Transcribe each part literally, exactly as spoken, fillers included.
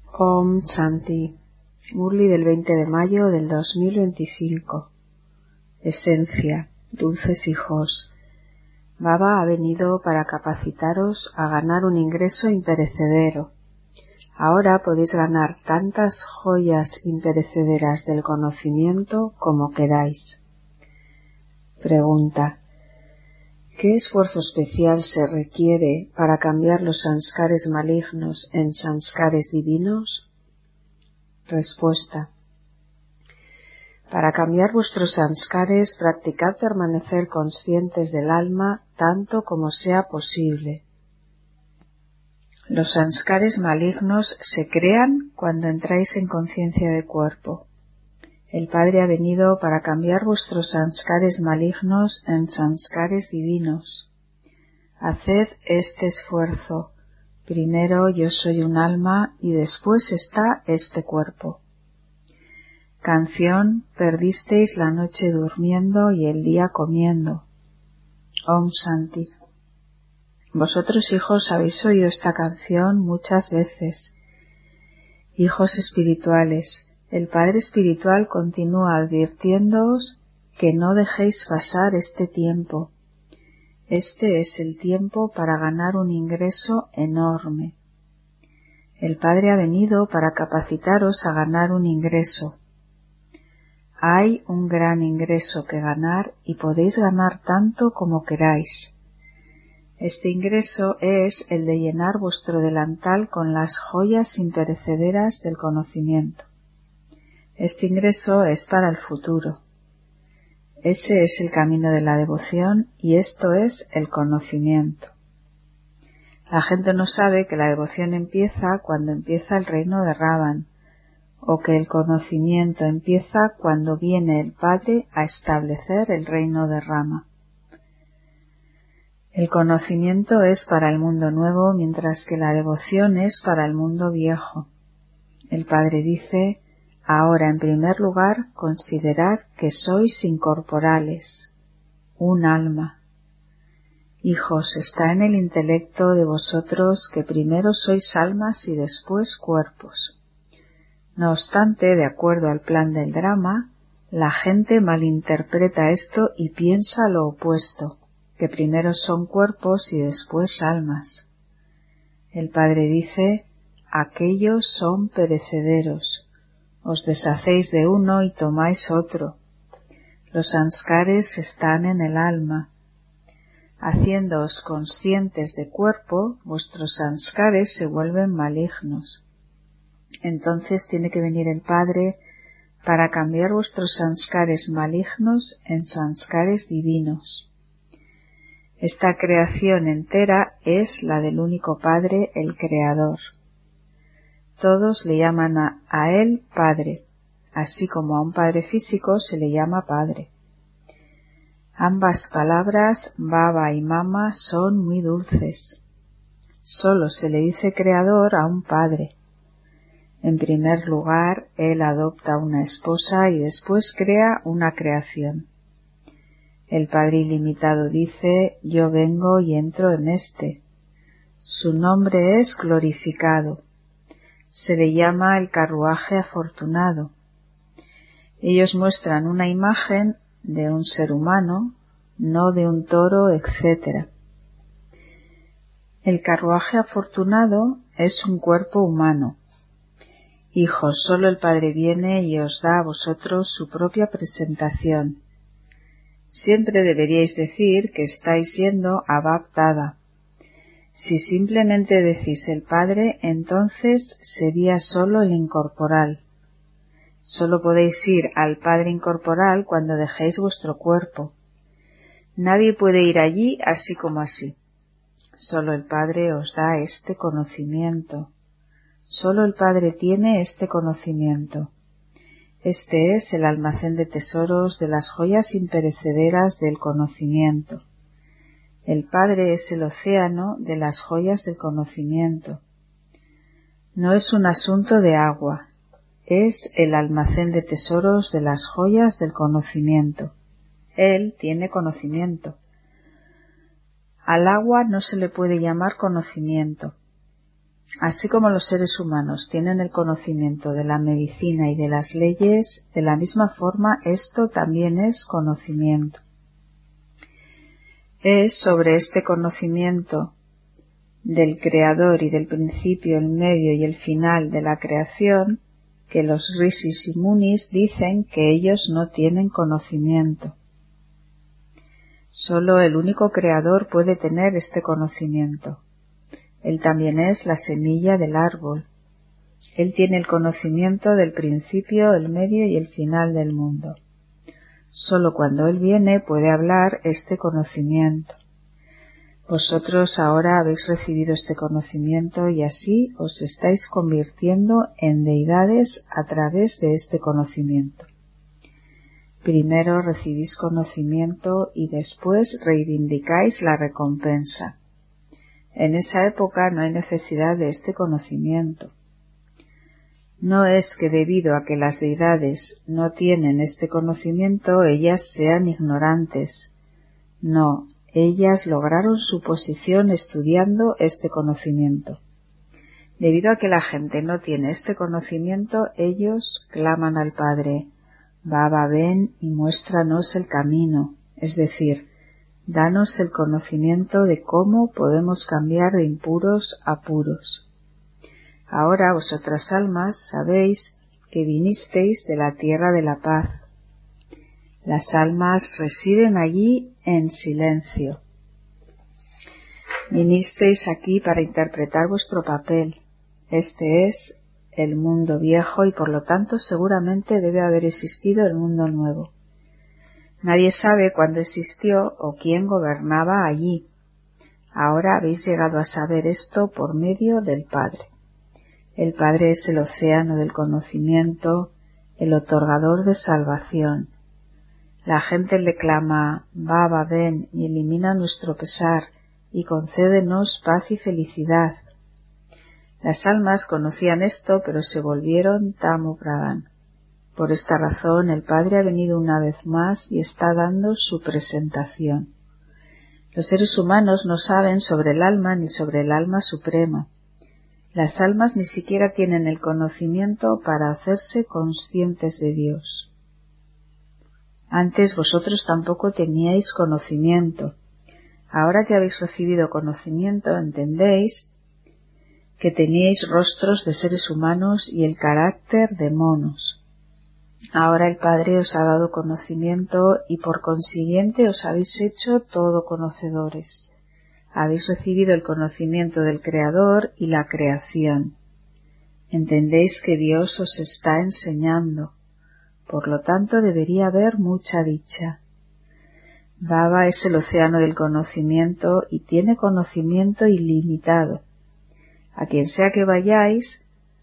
Om Shanti. Murli del veinte de mayo del dos mil veinticinco. Esencia, dulces hijos. Baba ha venido para capacitaros a ganar un ingreso imperecedero. Ahora podéis ganar tantas joyas imperecederas del conocimiento como queráis. Pregunta: ¿qué esfuerzo especial se requiere para cambiar los sanskares malignos en sanskares divinos? Respuesta: para cambiar vuestros sanskares, practicad permanecer conscientes del alma tanto como sea posible. Los sanskares malignos se crean cuando entráis en conciencia de cuerpo. El Padre ha venido para cambiar vuestros sanskares malignos en sanskares divinos. Haced este esfuerzo. Primero yo soy un alma y después está este cuerpo. Canción: perdisteis la noche durmiendo y el día comiendo. Om Shanti. Vosotros, hijos, habéis oído esta canción muchas veces. Hijos espirituales, el Padre Espiritual continúa advirtiéndoos que no dejéis pasar este tiempo. Este es el tiempo para ganar un ingreso enorme. El Padre ha venido para capacitaros a ganar un ingreso. Hay un gran ingreso que ganar y podéis ganar tanto como queráis. Este ingreso es el de llenar vuestro delantal con las joyas imperecederas del conocimiento. Este ingreso es para el futuro. Ese es el camino de la devoción y esto es el conocimiento. La gente no sabe que la devoción empieza cuando empieza el reino de Ravan, o que el conocimiento empieza cuando viene el Padre a establecer el reino de Rama. El conocimiento es para el mundo nuevo, mientras que la devoción es para el mundo viejo. El Padre dice: ahora, en primer lugar, considerad que sois incorporales, un alma. Hijos, está en el intelecto de vosotros que primero sois almas y después cuerpos. No obstante, de acuerdo al plan del drama, la gente malinterpreta esto y piensa lo opuesto, que primero son cuerpos y después almas. El Padre dice: aquellos son perecederos. Os deshacéis de uno y tomáis otro. Los sanskares están en el alma. Haciéndoos conscientes de cuerpo, vuestros sanskares se vuelven malignos. Entonces tiene que venir el Padre para cambiar vuestros sanskares malignos en sanskares divinos. Esta creación entera es la del único Padre, el Creador. Todos le llaman a, a él Padre, así como a un padre físico se le llama Padre. Ambas palabras, Baba y Mama, son muy dulces. Solo se le dice Creador a un Padre. En primer lugar, él adopta una esposa y después crea una creación. El Padre Ilimitado dice: yo vengo y entro en este. Su nombre es glorificado. Se le llama el carruaje afortunado. Ellos muestran una imagen de un ser humano, no de un toro, etcétera. El carruaje afortunado es un cuerpo humano. Hijos, solo el Padre viene y os da a vosotros su propia presentación. Siempre deberíais decir que estáis yendo a Bab Dada. Si simplemente decís el Padre, entonces sería solo el incorporal. Solo podéis ir al Padre incorporal cuando dejéis vuestro cuerpo. Nadie puede ir allí así como así. Solo el Padre os da este conocimiento. Solo el Padre tiene este conocimiento. Este es el almacén de tesoros de las joyas imperecederas del conocimiento. El Padre es el océano de las joyas del conocimiento. No es un asunto de agua, es el almacén de tesoros de las joyas del conocimiento. Él tiene conocimiento. Al agua no se le puede llamar conocimiento. Así como los seres humanos tienen el conocimiento de la medicina y de las leyes, de la misma forma esto también es conocimiento. Es sobre este conocimiento del Creador y del principio, el medio y el final de la creación que los rishis y munis dicen que ellos no tienen conocimiento. Solo el único Creador puede tener este conocimiento. Él también es la semilla del árbol. Él tiene el conocimiento del principio, el medio y el final del mundo. Solo cuando Él viene puede hablar este conocimiento. Vosotros ahora habéis recibido este conocimiento y así os estáis convirtiendo en deidades a través de este conocimiento. Primero recibís conocimiento y después reivindicáis la recompensa. En esa época no hay necesidad de este conocimiento. No es que debido a que las deidades no tienen este conocimiento, ellas sean ignorantes. No, ellas lograron su posición estudiando este conocimiento. Debido a que la gente no tiene este conocimiento, ellos claman al Padre: Baba, ven y muéstranos el camino, es decir, danos el conocimiento de cómo podemos cambiar de impuros a puros. Ahora vosotras almas sabéis que vinisteis de la tierra de la paz. Las almas residen allí en silencio. Vinisteis aquí para interpretar vuestro papel. Este es el mundo viejo y por lo tanto seguramente debe haber existido el mundo nuevo. Nadie sabe cuándo existió o quién gobernaba allí. Ahora habéis llegado a saber esto por medio del Padre. El Padre es el océano del conocimiento, el otorgador de salvación. La gente le clama: Baba, ven y elimina nuestro pesar y concédenos paz y felicidad. Las almas conocían esto, pero se volvieron Tamo Pradhan. Por esta razón el Padre ha venido una vez más y está dando su presentación. Los seres humanos no saben sobre el alma ni sobre el alma suprema. Las almas ni siquiera tienen el conocimiento para hacerse conscientes de Dios. Antes vosotros tampoco teníais conocimiento. Ahora que habéis recibido conocimiento, entendéis que teníais rostros de seres humanos y el carácter de monos. Ahora el Padre os ha dado conocimiento y por consiguiente os habéis hecho todo conocedores. Habéis recibido el conocimiento del Creador y la creación. Entendéis que Dios os está enseñando. Por lo tanto debería haber mucha dicha. Baba es el océano del conocimiento y tiene conocimiento ilimitado. A quien sea que vayáis,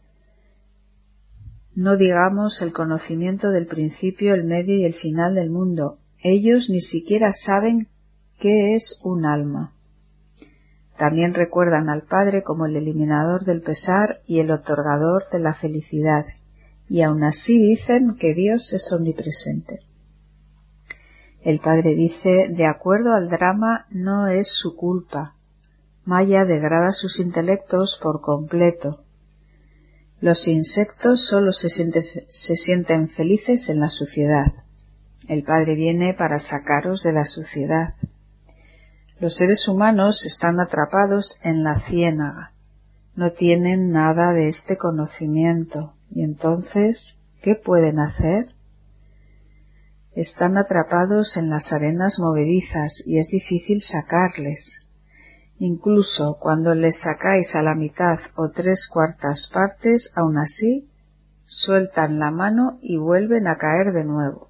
no digamos el conocimiento del principio, el medio y el final del mundo. Ellos ni siquiera saben qué es un alma. También recuerdan al Padre como el eliminador del pesar y el otorgador de la felicidad, y aun así dicen que Dios es omnipresente. El Padre dice: de acuerdo al drama, no es su culpa. Maya degrada sus intelectos por completo. Los insectos solo se, siente, se sienten felices en la suciedad. El Padre viene para sacaros de la suciedad. Los seres humanos están atrapados en la ciénaga. No tienen nada de este conocimiento. Y entonces, ¿qué pueden hacer? Están atrapados en las arenas movedizas y es difícil sacarles. Incluso cuando les sacáis a la mitad o tres cuartas partes, aun así, sueltan la mano y vuelven a caer de nuevo.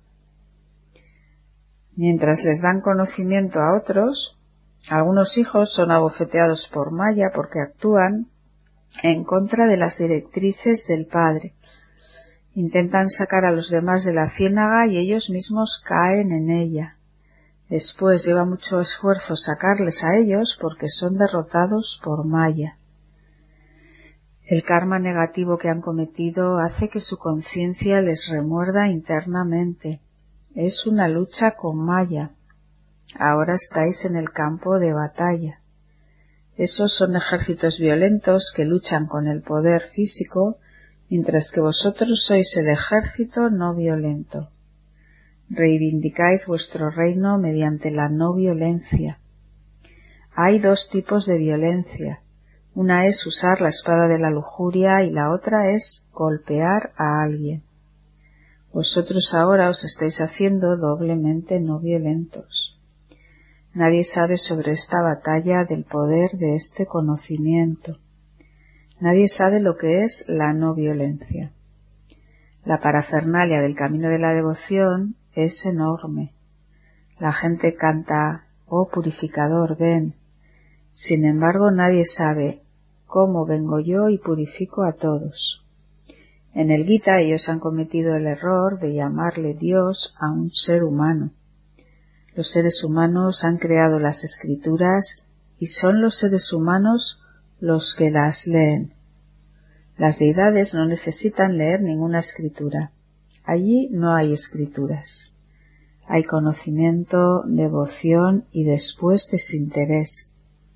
Mientras les dan conocimiento a otros, algunos hijos son abofeteados por Maya porque actúan en contra de las directrices del Padre. Intentan sacar a los demás de la ciénaga y ellos mismos caen en ella. Después lleva mucho esfuerzo sacarles a ellos porque son derrotados por Maya. El karma negativo que han cometido hace que su conciencia les remuerda internamente. Es una lucha con Maya. Ahora estáis en el campo de batalla. Esos son ejércitos violentos que luchan con el poder físico, mientras que vosotros sois el ejército no violento. Reivindicáis vuestro reino mediante la no violencia. Hay dos tipos de violencia. Una es usar la espada de la lujuria y la otra es golpear a alguien. Vosotros ahora os estáis haciendo doblemente no violentos. Nadie sabe sobre esta batalla del poder de este conocimiento. Nadie sabe lo que es la no violencia. La parafernalia del camino de la devoción es enorme. La gente canta, oh purificador, ven. Sin embargo, nadie sabe cómo vengo yo y purifico a todos. En el Gita ellos han cometido el error de llamarle Dios a un ser humano. Los seres humanos han creado las escrituras y son los seres humanos los que las leen. Las deidades no necesitan leer ninguna escritura. Allí no hay escrituras. Hay conocimiento, devoción y después desinterés.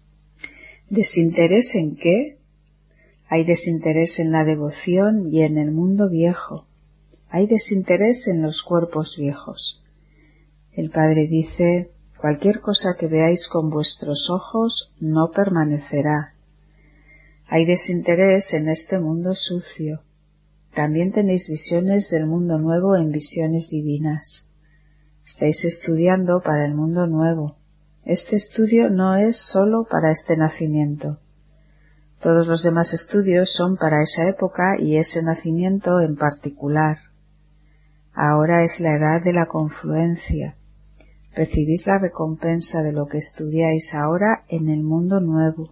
¿Desinterés en qué? Hay desinterés en la devoción y en el mundo viejo. Hay desinterés en los cuerpos viejos. El Padre dice, cualquier cosa que veáis con vuestros ojos no permanecerá. Hay desinterés en este mundo sucio. También tenéis visiones del mundo nuevo en visiones divinas. Estáis estudiando para el mundo nuevo. Este estudio no es sólo para este nacimiento. Todos los demás estudios son para esa época y ese nacimiento en particular. Ahora es la edad de la confluencia. Recibís la recompensa de lo que estudiáis ahora en el mundo nuevo.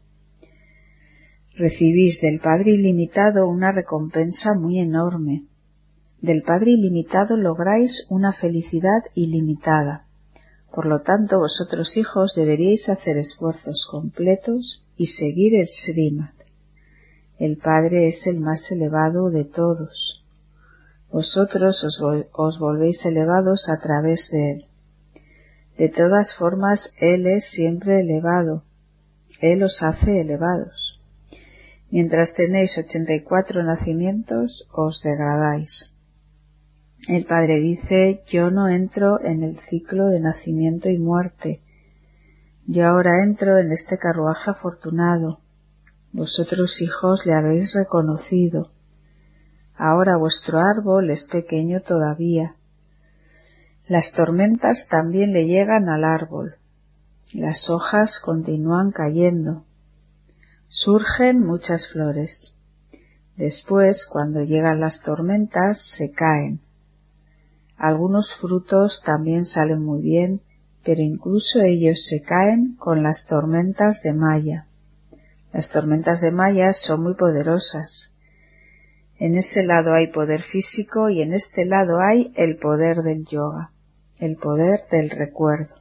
Recibís del Padre ilimitado una recompensa muy enorme. Del Padre ilimitado lográis una felicidad ilimitada. Por lo tanto, vosotros hijos deberíais hacer esfuerzos completos y seguir el Srimad. El Padre es el más elevado de todos. Vosotros os, vol- os volvéis elevados a través de Él. De todas formas, Él es siempre elevado. Él os hace elevados. Mientras tenéis ochenta y cuatro nacimientos, os degradáis. El Padre dice, yo no entro en el ciclo de nacimiento y muerte. Yo ahora entro en este carruaje afortunado. Vosotros, hijos, le habéis reconocido. Ahora vuestro árbol es pequeño todavía. Las tormentas también le llegan al árbol. Las hojas continúan cayendo. Surgen muchas flores. Después, cuando llegan las tormentas, se caen. Algunos frutos también salen muy bien, pero incluso ellos se caen con las tormentas de Maya. Las tormentas de Maya son muy poderosas. En ese lado hay poder físico y en este lado hay el poder del yoga, el poder del recuerdo.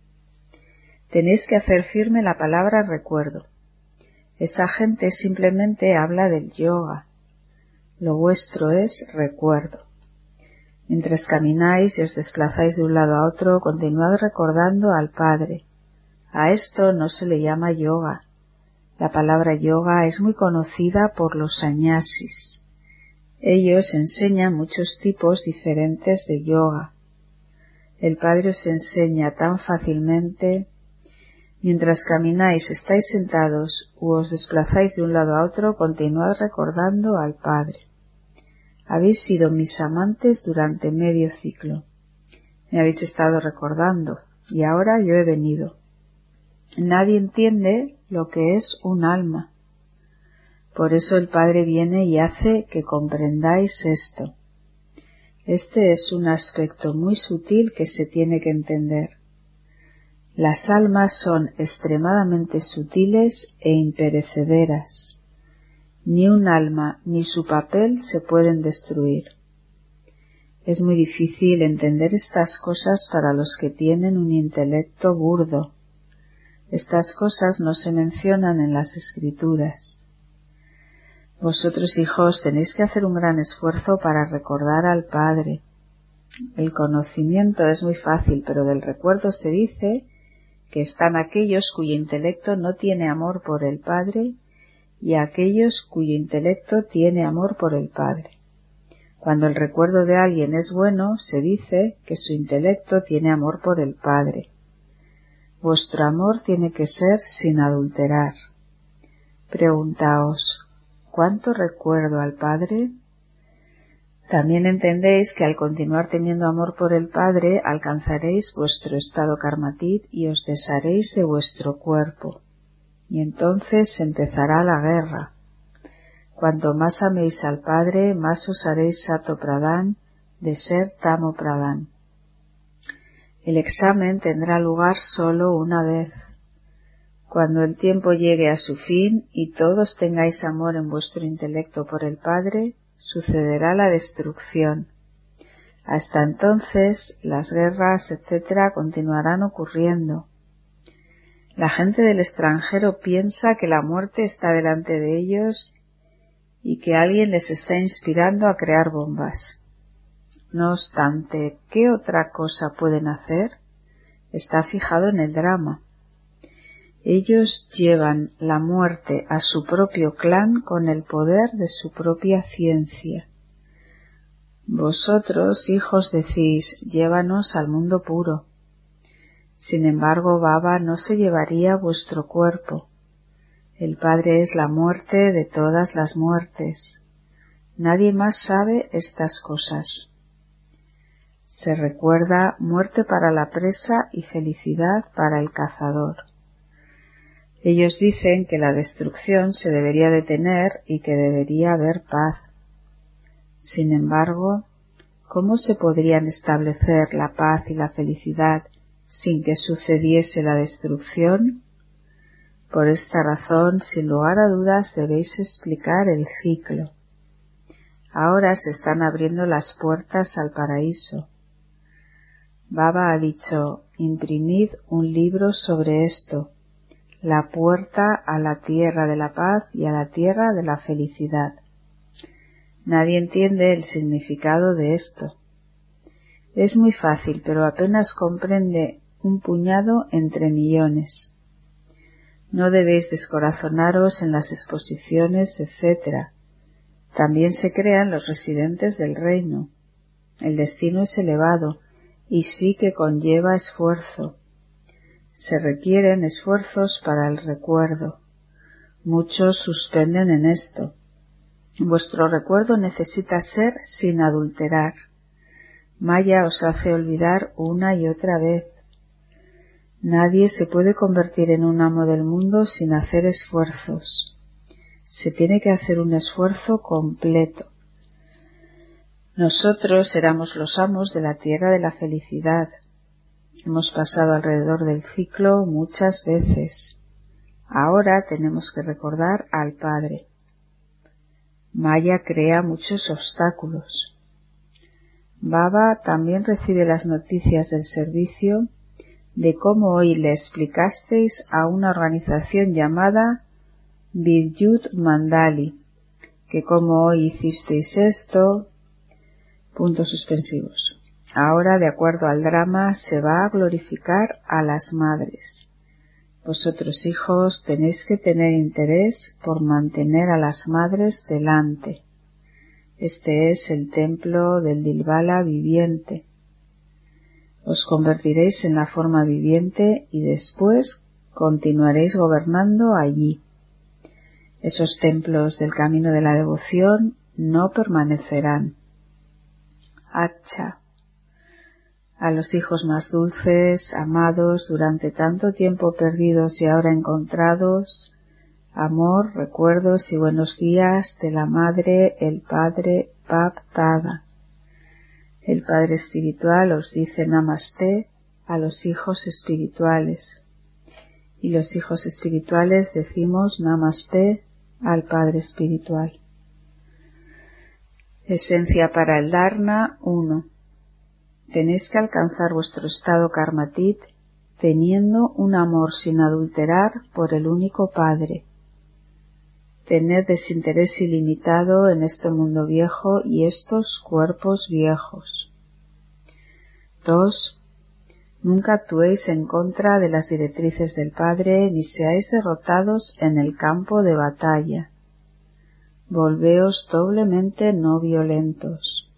Tenéis que hacer firme la palabra recuerdo. Esa gente simplemente habla del yoga. Lo vuestro es recuerdo. Mientras camináis y os desplazáis de un lado a otro, continuad recordando al Padre. A esto no se le llama yoga. La palabra yoga es muy conocida por los sannyasis. Ellos enseñan muchos tipos diferentes de yoga. El Padre os enseña tan fácilmente. Mientras camináis, estáis sentados u os desplazáis de un lado a otro, continuad recordando al Padre. Habéis sido mis amantes durante medio ciclo. Me habéis estado recordando, y ahora yo he venido. Nadie entiende lo que es un alma. Por eso el Padre viene y hace que comprendáis esto. Este es un aspecto muy sutil que se tiene que entender. Las almas son extremadamente sutiles e imperecederas. Ni un alma ni su papel se pueden destruir. Es muy difícil entender estas cosas para los que tienen un intelecto burdo. Estas cosas no se mencionan en las escrituras. Vosotros, hijos, tenéis que hacer un gran esfuerzo para recordar al Padre. El conocimiento es muy fácil, pero del recuerdo se dice que están aquellos cuyo intelecto no tiene amor por el Padre y aquellos cuyo intelecto tiene amor por el Padre. Cuando el recuerdo de alguien es bueno, se dice que su intelecto tiene amor por el Padre. Vuestro amor tiene que ser sin adulterar. Preguntaos, ¿cuánto recuerdo al Padre? También entendéis que al continuar teniendo amor por el Padre, alcanzaréis vuestro estado karmatit y os desharéis de vuestro cuerpo. Y entonces empezará la guerra. Cuanto más améis al Padre, más os haréis sato pradhan de ser tamo pradhan. El examen tendrá lugar solo una vez. Cuando el tiempo llegue a su fin y todos tengáis amor en vuestro intelecto por el Padre, sucederá la destrucción. Hasta entonces, las guerras, etcétera, continuarán ocurriendo. La gente del extranjero piensa que la muerte está delante de ellos y que alguien les está inspirando a crear bombas. No obstante, ¿qué otra cosa pueden hacer? Está fijado en el drama. Ellos llevan la muerte a su propio clan con el poder de su propia ciencia. Vosotros, hijos, decís, llévanos al mundo puro. Sin embargo, Baba no se llevaría vuestro cuerpo. El Padre es la muerte de todas las muertes. Nadie más sabe estas cosas. Se recuerda muerte para la presa y felicidad para el cazador. Ellos dicen que la destrucción se debería detener y que debería haber paz. Sin embargo, ¿cómo se podrían establecer la paz y la felicidad sin que sucediese la destrucción? Por esta razón, sin lugar a dudas, debéis explicar el ciclo. Ahora se están abriendo las puertas al paraíso. Baba ha dicho, imprimid un libro sobre esto, la puerta a la tierra de la paz y a la tierra de la felicidad. Nadie entiende el significado de esto. Es muy fácil, pero apenas comprende un puñado entre millones. No debéis descorazonaros en las exposiciones, etcétera. También se crean los residentes del reino. El destino es elevado y sí que conlleva esfuerzo. Se requieren esfuerzos para el recuerdo. Muchos suspenden en esto. Vuestro recuerdo necesita ser sin adulterar. Maya os hace olvidar una y otra vez. Nadie se puede convertir en un amo del mundo sin hacer esfuerzos. Se tiene que hacer un esfuerzo completo. Nosotros éramos los amos de la tierra de la felicidad. Hemos pasado alrededor del ciclo muchas veces. Ahora tenemos que recordar al Padre. Maya crea muchos obstáculos. Baba también recibe las noticias del servicio de cómo hoy le explicasteis a una organización llamada Vidyut Mandali, que como hoy hicisteis esto, puntos suspensivos. Ahora, de acuerdo al drama, se va a glorificar a las madres. Vosotros, hijos, tenéis que tener interés por mantener a las madres delante. Este es el templo del Dilbala viviente. Os convertiréis en la forma viviente y después continuaréis gobernando allí. Esos templos del camino de la devoción no permanecerán. Acha. A los hijos más dulces, amados, durante tanto tiempo perdidos y ahora encontrados, amor, recuerdos y buenos días de la Madre, el Padre, Bap Dada. El Padre Espiritual os dice Namasté a los hijos espirituales, y los hijos espirituales decimos Namasté al Padre Espiritual. Esencia para el Dharma uno. Tenéis que alcanzar vuestro estado karmatit teniendo un amor sin adulterar por el único Padre. Tened desinterés ilimitado en este mundo viejo y estos cuerpos viejos. dos. Nunca actuéis en contra de las directrices del Padre, ni seáis derrotados en el campo de batalla. Volveos doblemente no violentos.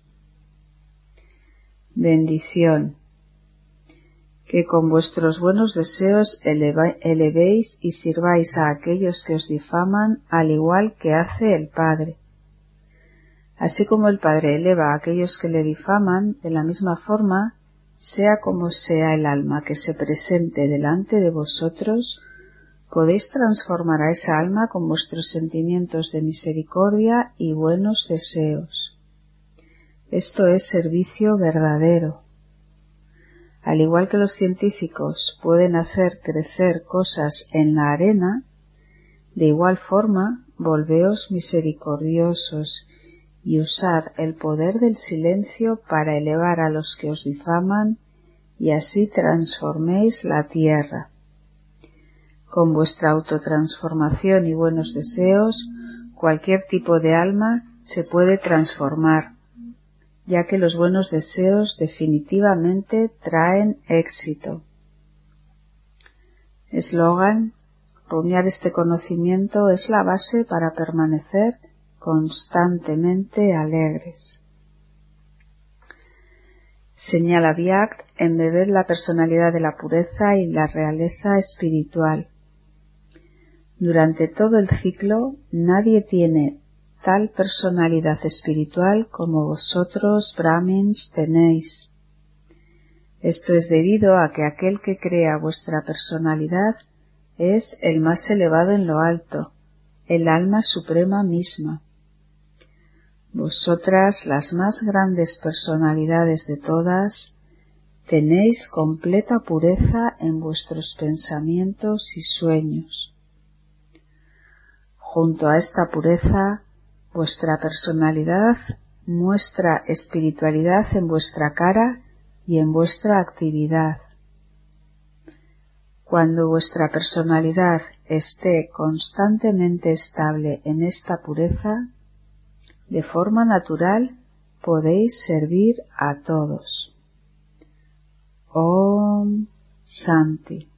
Bendición. Que con vuestros buenos deseos eleva, elevéis y sirváis a aquellos que os difaman, al igual que hace el Padre. Así como el Padre eleva a aquellos que le difaman, de la misma forma, sea como sea el alma que se presente delante de vosotros, podéis transformar a esa alma con vuestros sentimientos de misericordia y buenos deseos. Esto es servicio verdadero. Al igual que los científicos pueden hacer crecer cosas en la arena, de igual forma volveos misericordiosos y usad el poder del silencio para elevar a los que os difaman y así transforméis la tierra. Con vuestra autotransformación y buenos deseos, cualquier tipo de alma se puede transformar, ya que los buenos deseos definitivamente traen éxito. Eslogan: rumiar este conocimiento es la base para permanecer constantemente alegres. Señala Byatt: embebed la personalidad de la pureza y la realeza espiritual. Durante todo el ciclo, nadie tiene tal personalidad espiritual como vosotros, Brahmins, tenéis. Esto es debido a que aquel que crea vuestra personalidad es el más elevado en lo alto, el alma suprema misma. Vosotras, las más grandes personalidades de todas, tenéis completa pureza en vuestros pensamientos y sueños. Junto a esta pureza, vuestra personalidad muestra espiritualidad en vuestra cara y en vuestra actividad. Cuando vuestra personalidad esté constantemente estable en esta pureza, de forma natural podéis servir a todos. Om Shanti.